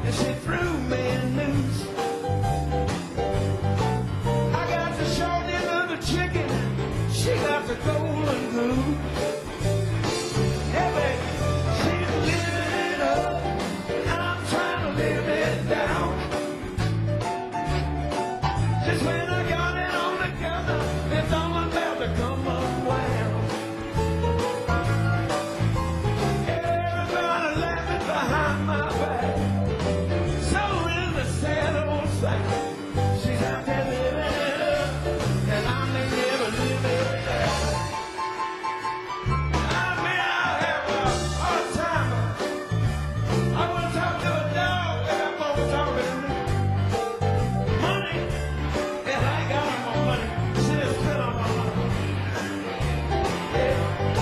and she threw me a noose. I got the short end of the chicken, she got the golden goose. Yeah, baby, she's living it up, and I'm trying to live it down. Just when I got it all together, it's all about to come unwound. Everybody laughing behind my back, so is the sad old sack. She's out there living it up, and I may never live it down. I mean, I have a hard time. I want to talk to a dog that I'm always talking to. Money, and I ain't got no more money. She just spent all my money. Yeah.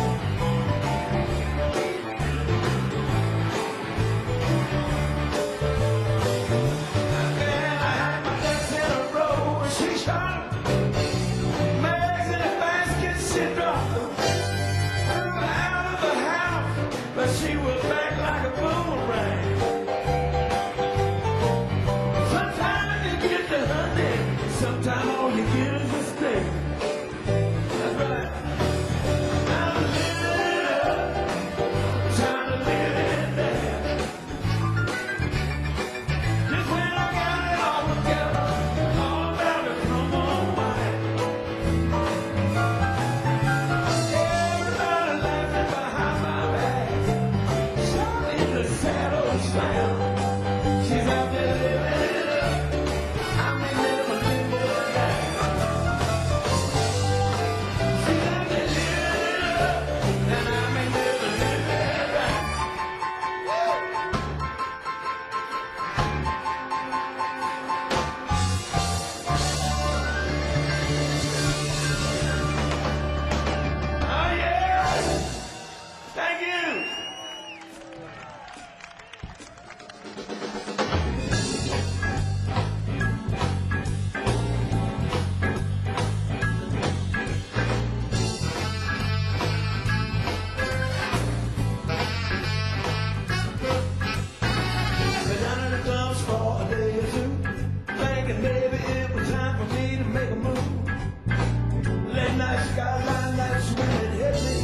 And I had my ducks in a row, and she shot 'em. My eggs in a basket, she dropped them. Threw her out of the house, but she was back like a boomerang. Sometimes you get the honey, sometimes all you get is a stick. That's right. I'm living it up, trying to live it down. Just when I got it all together, all about to come on wine. Everybody laughing behind my back, shouting the sad old sound. She's out there living it up, I may never live it down. She's out there living it up, and I may never live it down. Oh yeah! Thank you! Been down in the clubs for a day or two, thinking maybe it was time for me to make a move. Late night skyline lights when it hit me.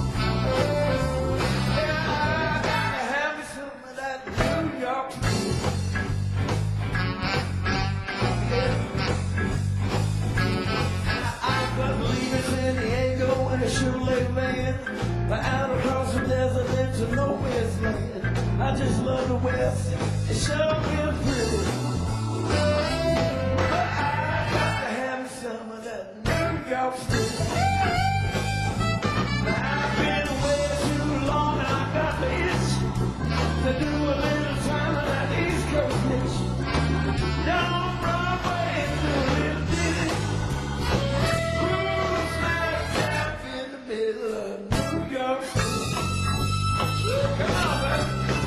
Yeah, I gotta have me some of that New York food. Yeah. I was leaving San Diego in a Chevrolet van, but out across the desert into nowhere's land. I just love the West, it sure feels pretty. But I gotta have me some of that New York food. I've been away too long and I got the itch to do a little time of that East Coast itch. Down Broadway and do a little ditty. Ooh, smack dab in the middle of New York. Come on, man.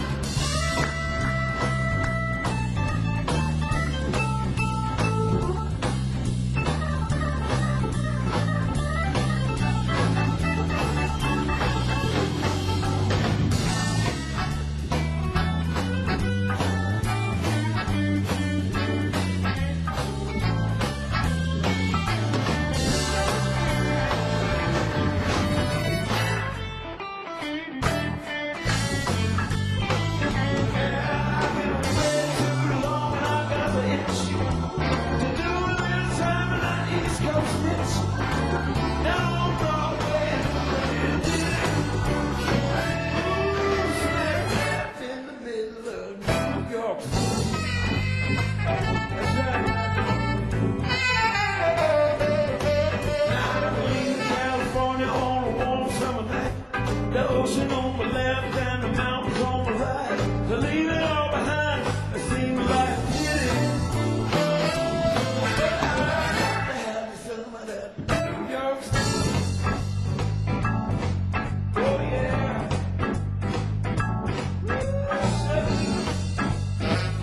The ocean on my left and the mountains on my right. To leave it all behind, it seems like pity. But I gotta have me some of that New York style. Oh yeah.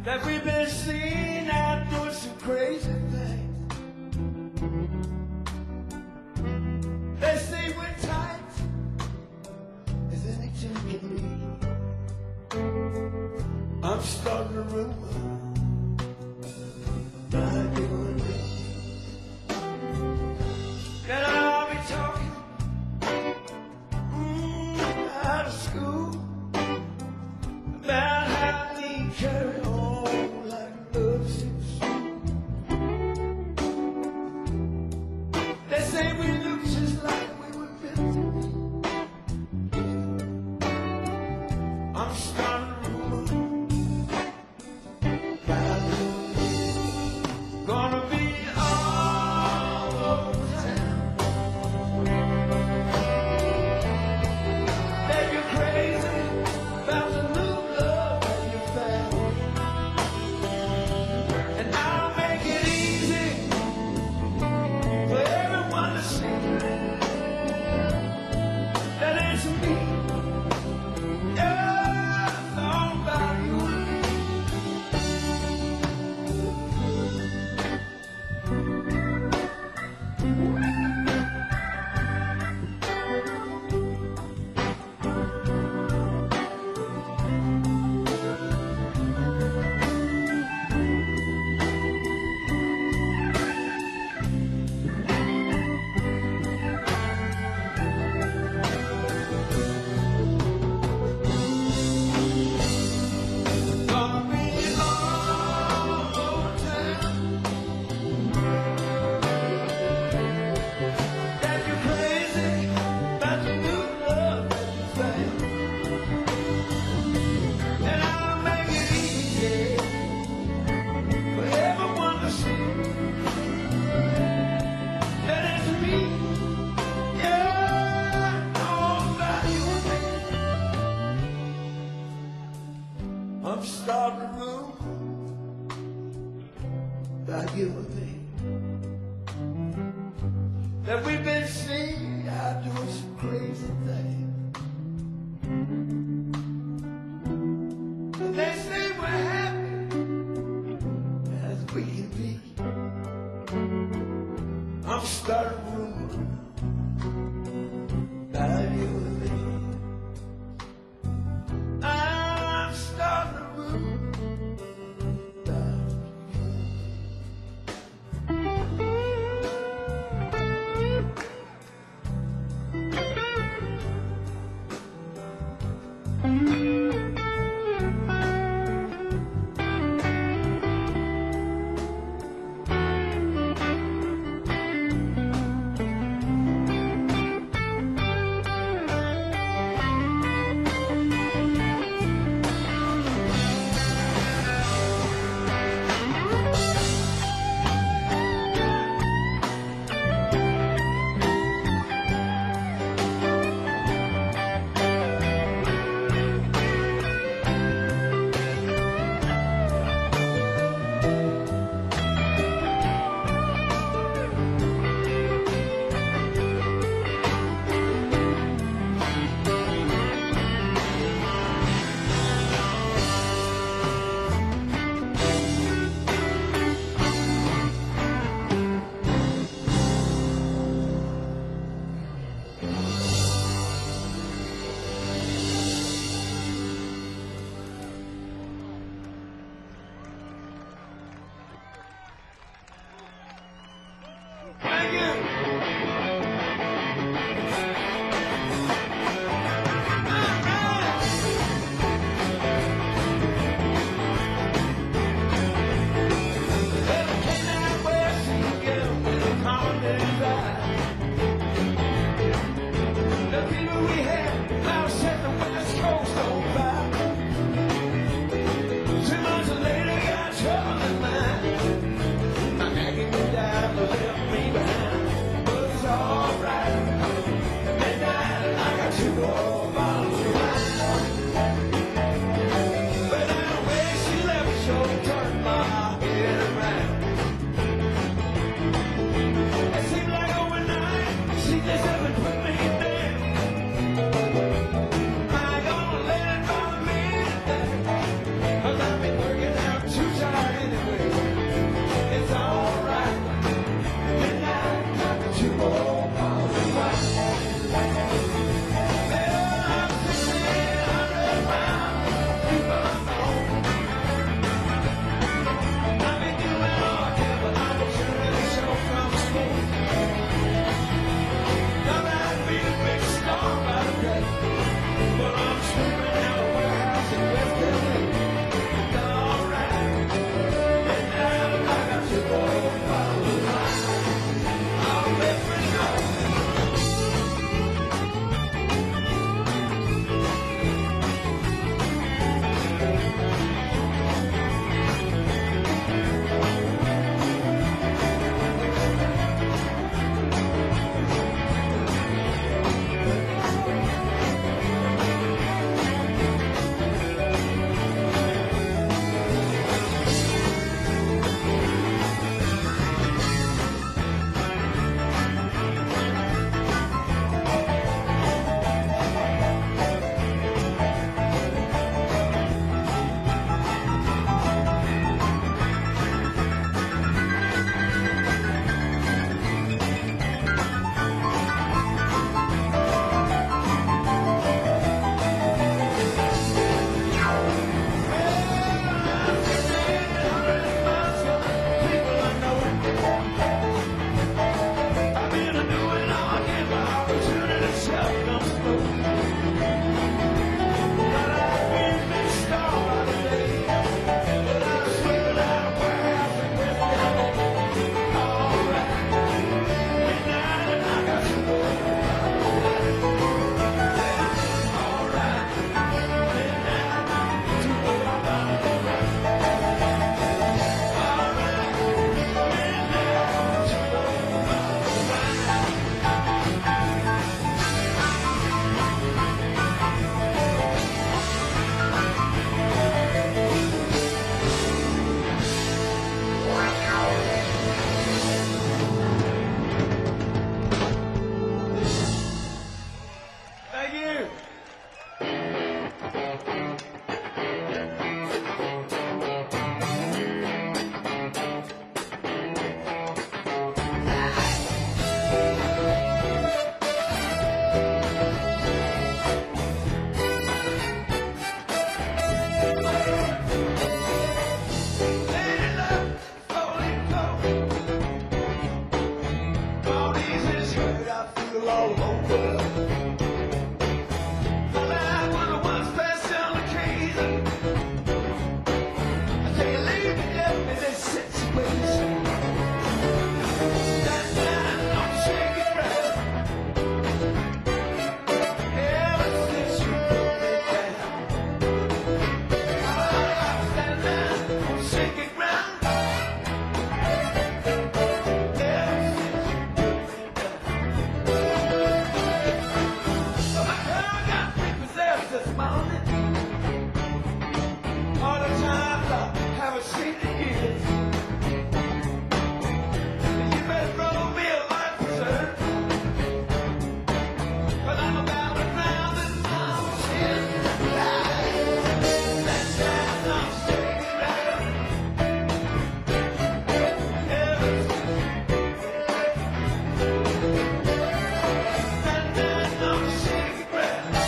that we've been seen out doing some crazy things. They say we're tight as any two can be. I'm starting a rumor that you and me, that I'll be talking out of school about how we carry on like love seems. They say we look just like we were built to be. I'm starting a rumor about you. Gonna be all over town that you're crazy about the new love that you found. And I'll make it easy for everyone to see that it's me. Yeah, it's all about you and me. Gonna be all over town that you're crazy about the new love that you found. And I'll make it easy for everyone to see that it's me. Yeah, all about you and me. I'm starting a room about you and me, that we've been seen out doing some crazy things. And they say we're happy as we can be. I'm starting a rumor about you and me. I'm starting a rumor about you. bicycle all over. My life was a one special occasion. I tell you, leave me up in this situation. That night, I'm shaking around. Ever since you put me down. That night, I'm shaking around. This morning, all the times I haven't seen the years. You better throw me a life preserve, 'cause I'm about to drown in my tears. That time I'm shaking around. That night I'm shaking around.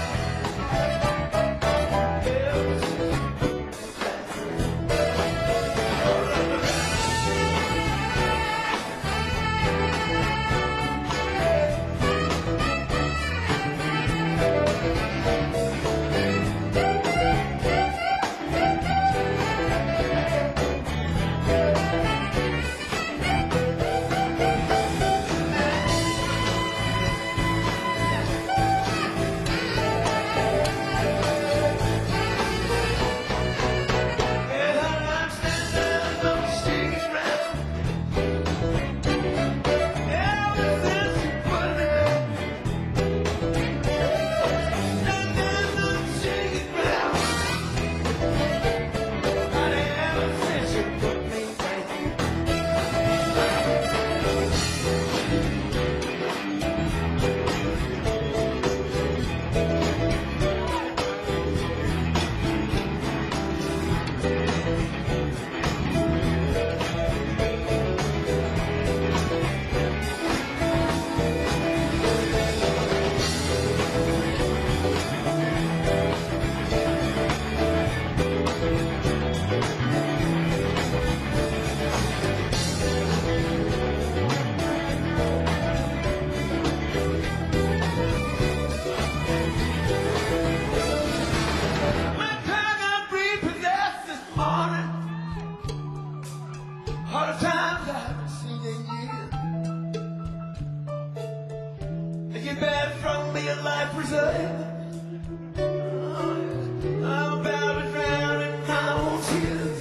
All the times I haven't seen in years. And you better throw me a life preserve. I'm about to drown in my own tears.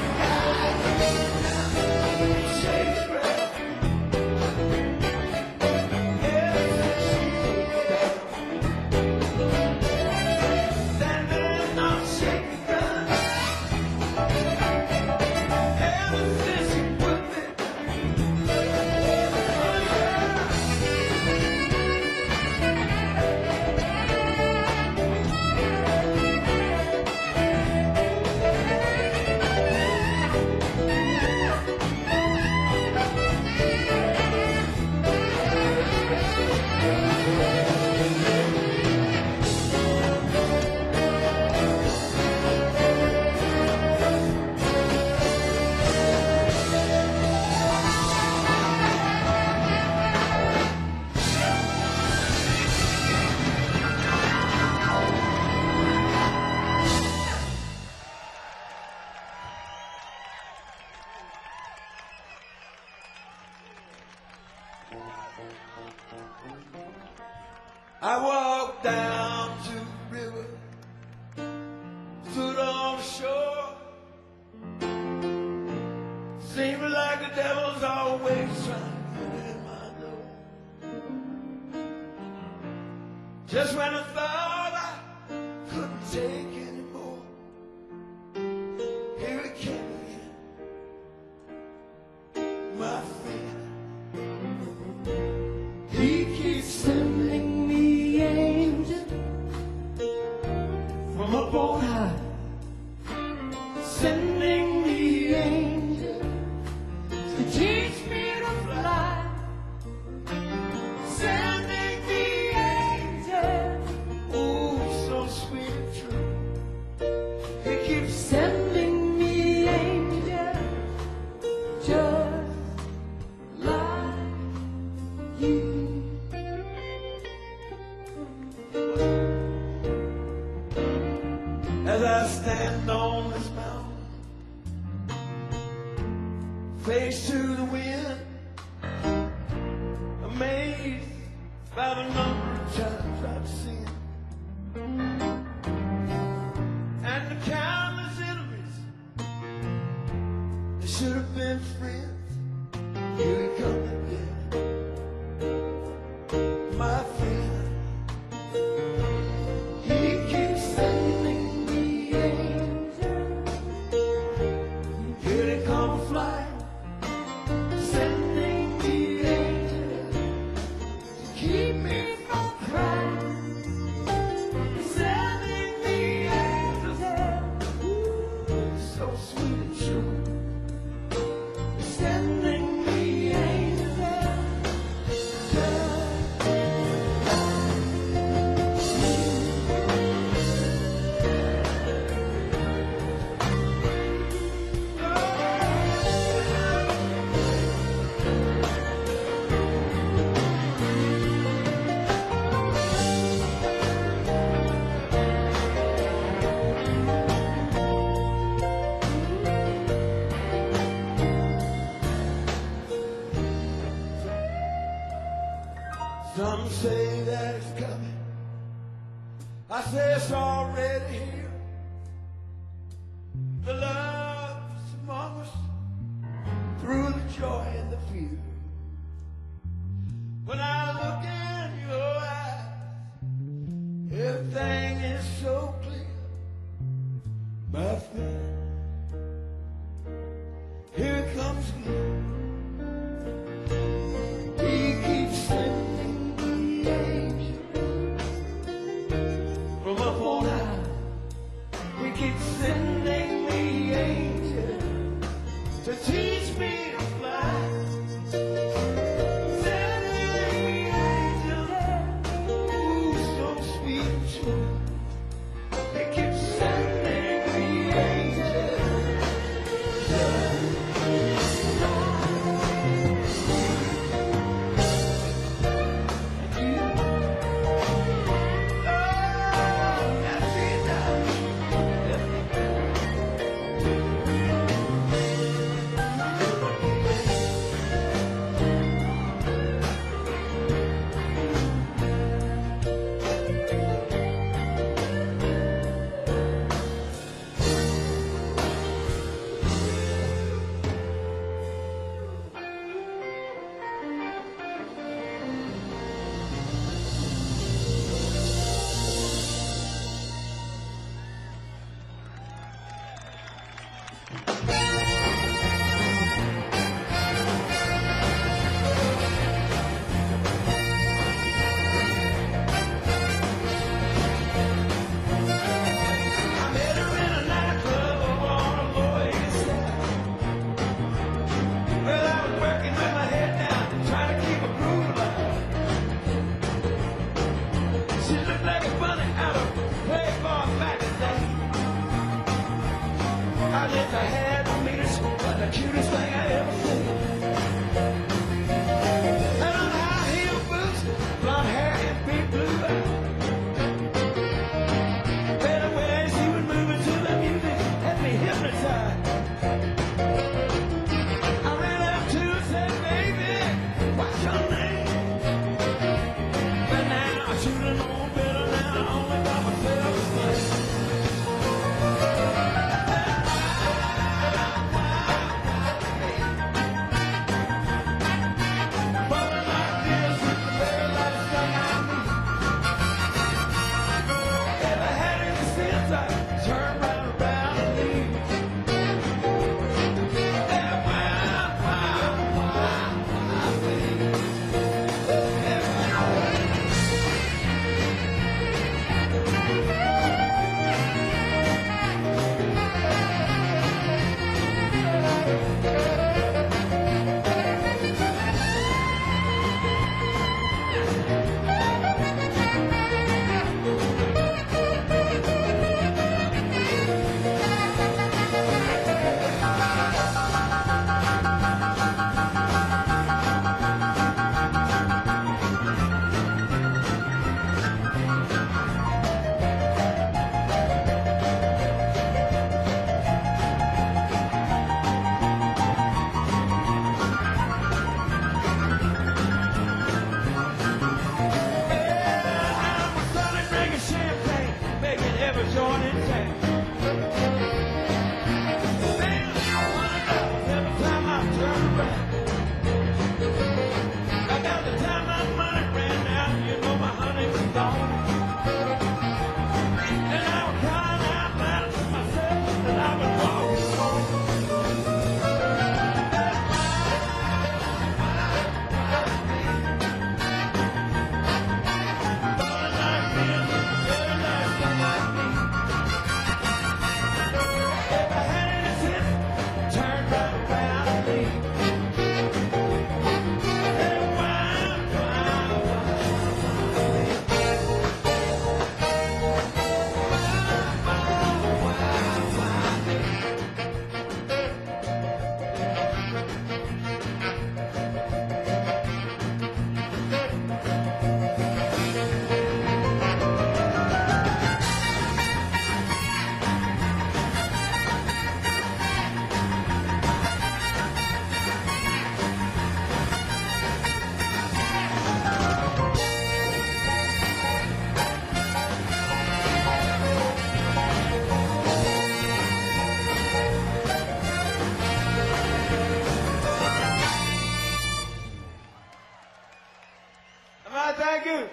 Shake it right. That man, I'm shaking right. Ever since you put me I walked down to the river, stood on the shore. Seemed like the devil's always trying to get in my door. Just when I thought I couldn't take anymore, here it came again, my friend. He keeps sending me angels from up on high, sending me angels to teach me to fly, sending me angels, oh so sweet and true. He keeps sending me angels just like you. Some say that it's coming. I say it's already here. The love's among us through the joy and the fear. When I look in your eyes, everything is so clear. My friend, here comes again. He keeps sending the angels from up on high. He keeps sending the angels to teach me to fly. Sending the angels, ooh, so sweet and true. They keep sending the angels. Thank you.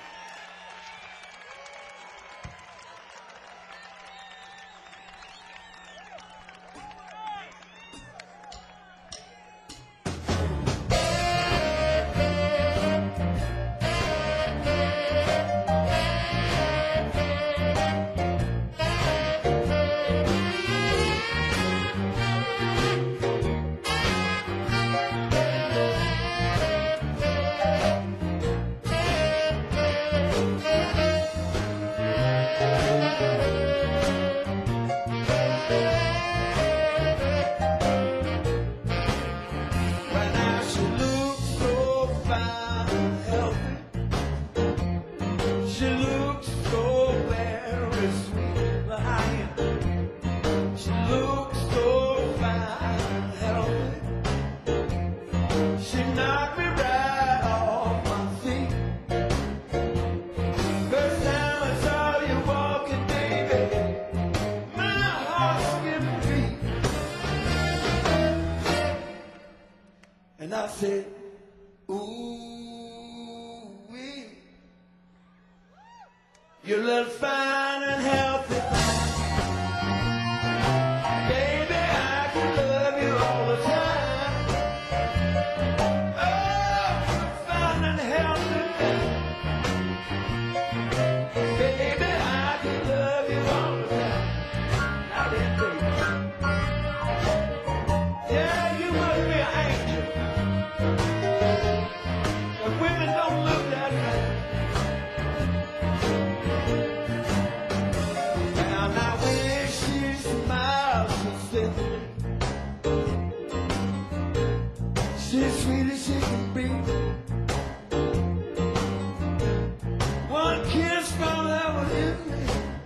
And I said, ooh, wee, you look fine and healthy. Baby, I can love you all the time. Oh, you look fine and healthy. Baby, I can love you all the time. Now then, baby. Yeah, you must be an angel. But women don't look that way. Now when she smiles, she says, she's sweet as she can be. One kiss from her will hit me.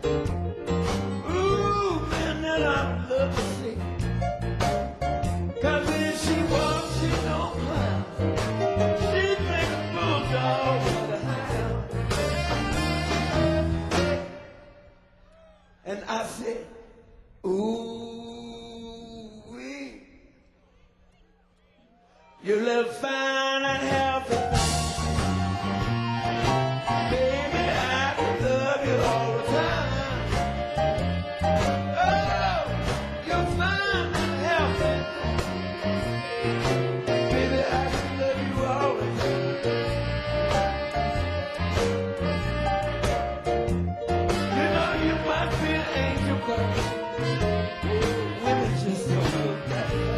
Ooh, man, that I love to see. 'Cause when she walks, she don't clown. She makes a bulldog with a hound. And I said, ooh, wee, you look fine and healthy. Baby, I can love you all the time. Oh, you're fine and healthy. Baby, I can love you all the time. You know you must be an angel, 'cause women just don't look that way.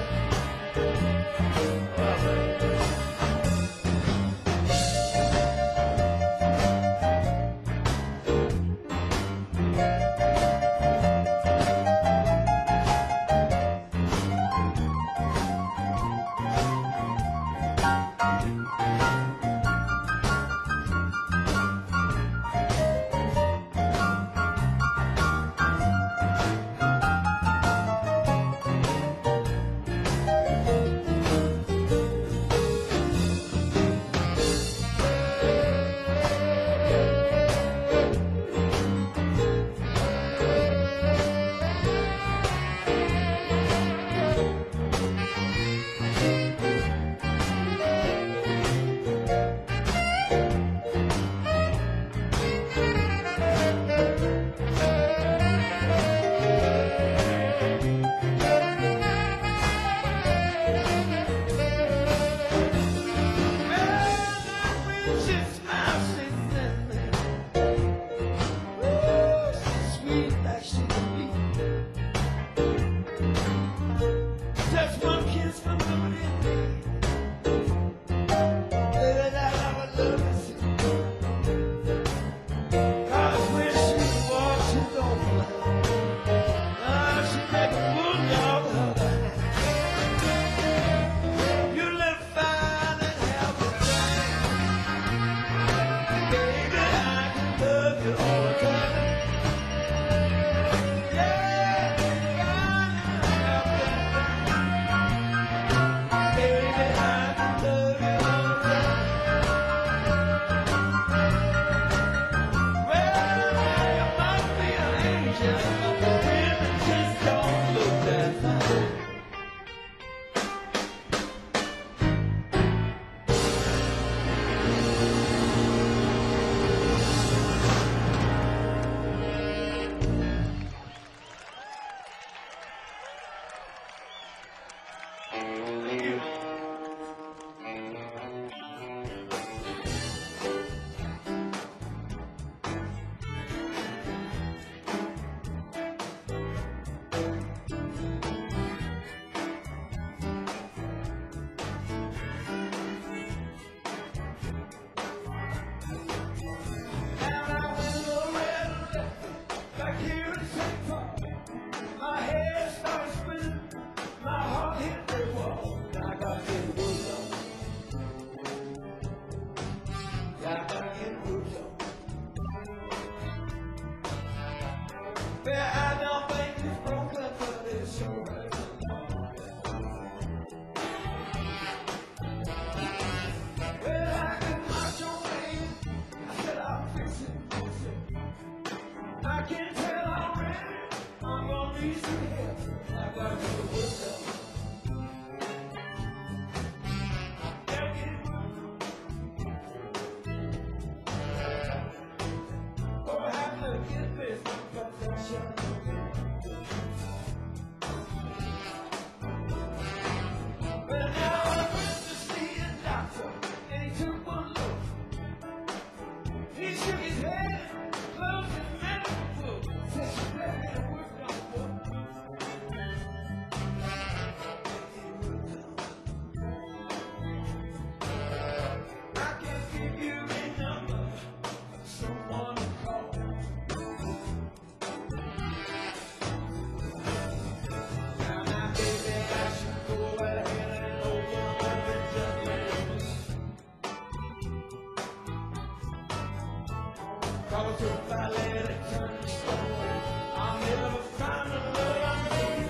Well, I don't think it's broken, but it's sure hurts. Well, I can march your way. I said I'll fix it. I can tell already. I'm gonna need some help. I gotta go to work though. Cause if I let it turn to stone, I'll never find the love I need.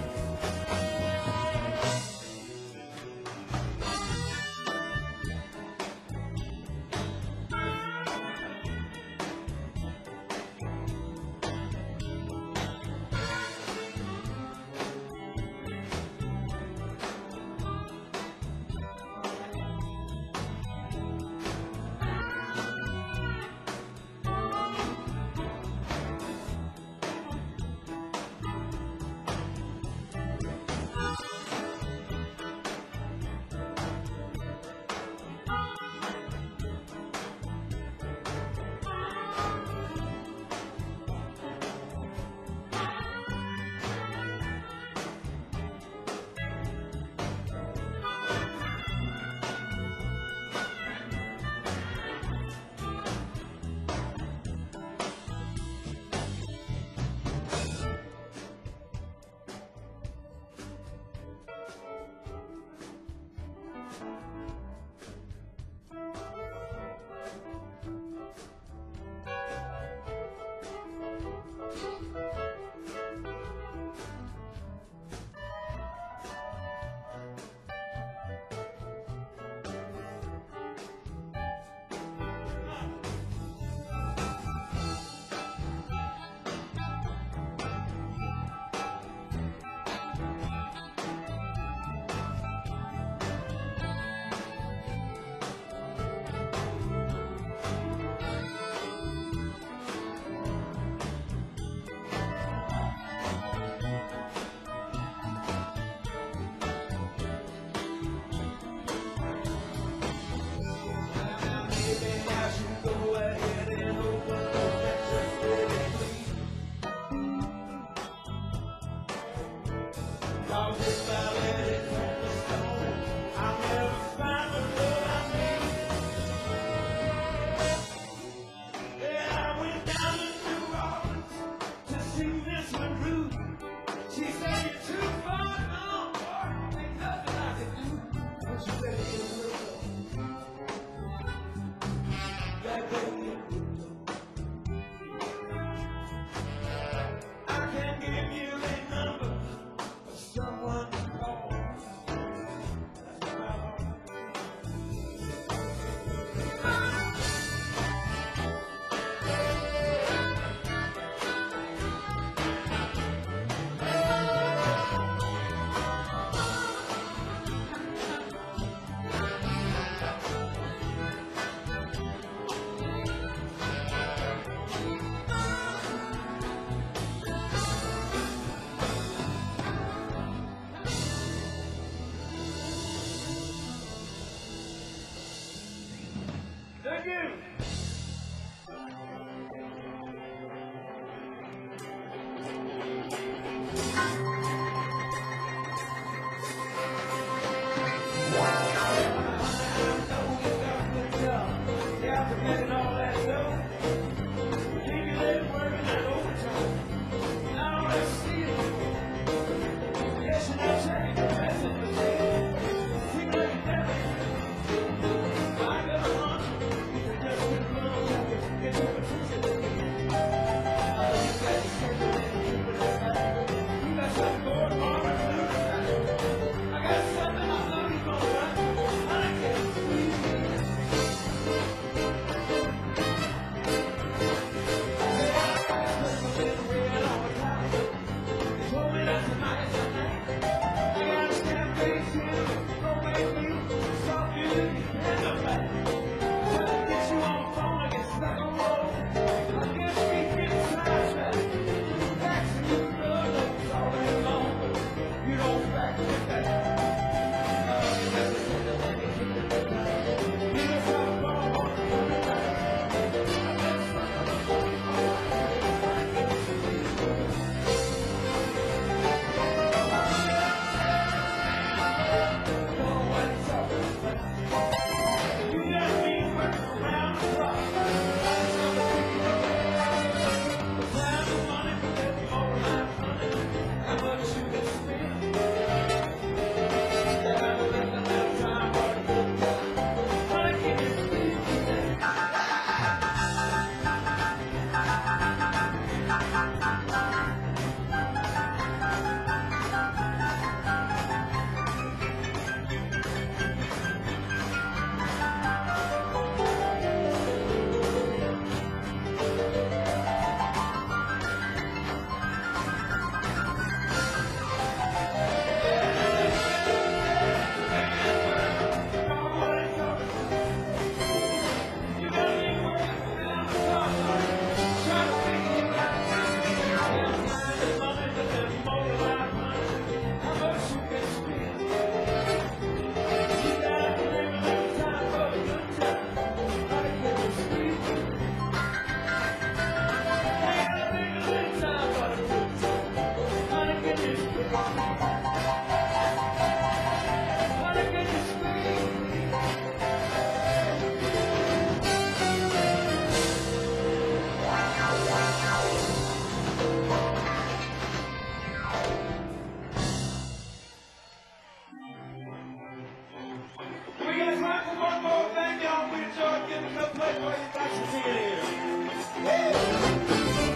one more thing, y'all. We enjoy giving the Playboy you got to see it here.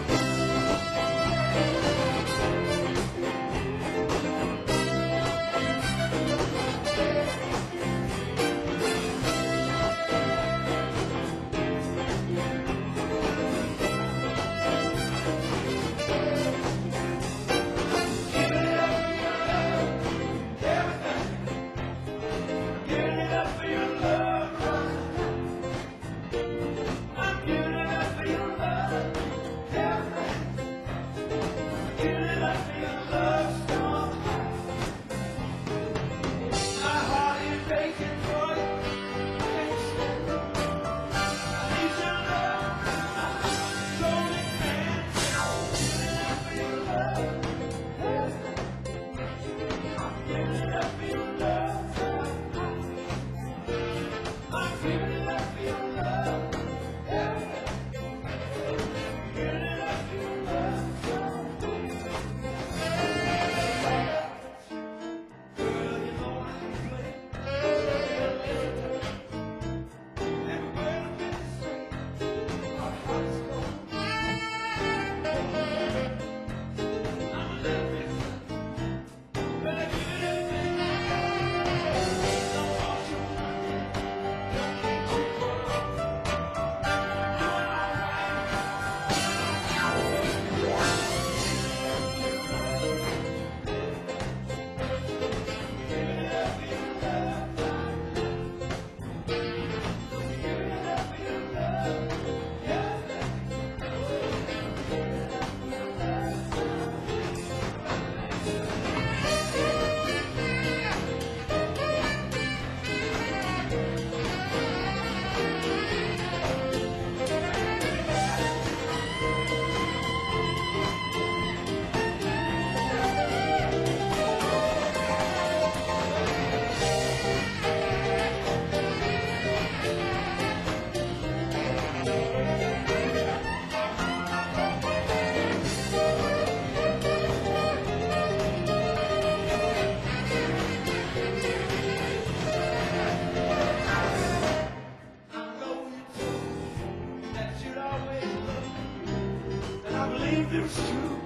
It's true.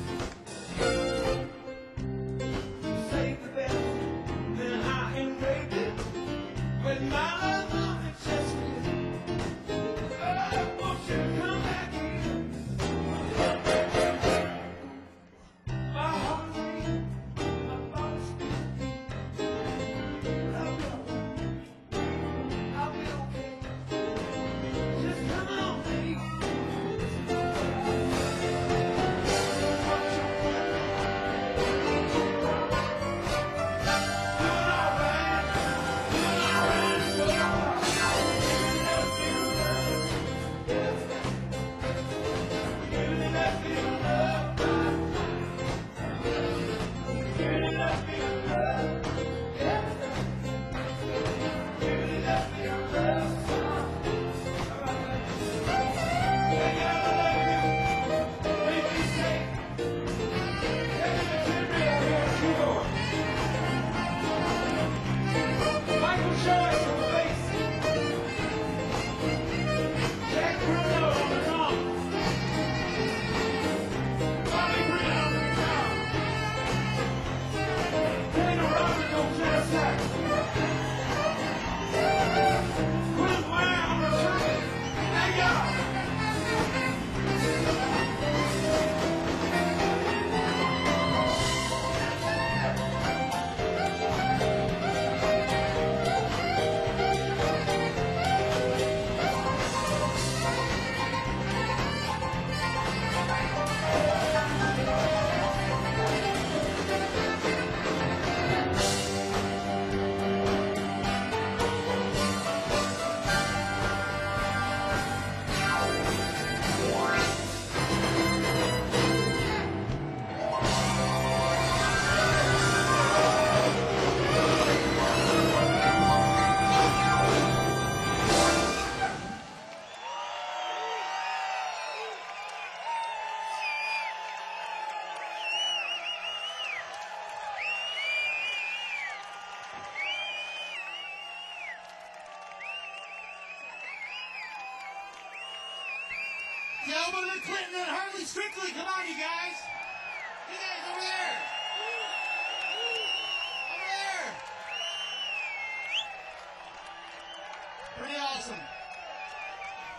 Save the best, then I engraved it with my love on the chest. I want you to come back here. My heart beats, my body's beating. I'll be okay. Just come on, baby. Oberlin Clinton and Harley Strictly. Come on, you guys. You guys are real.